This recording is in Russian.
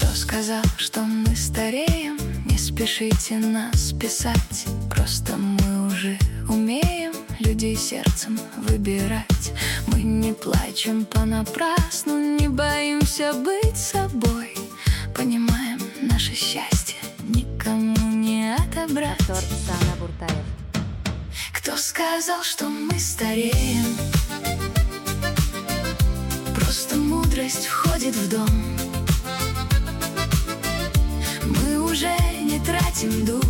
сказал, что мы стареем? Не спешите нас писать, просто мы уже умеем людей сердцем выбирать. Мы не плачем понапрасну, не боимся быть собой. Понимаем, наше счастье никому не отобрать. Кто сказал, что мы стареем? Просто мудрость входит в дом. Мы уже не тратим дух,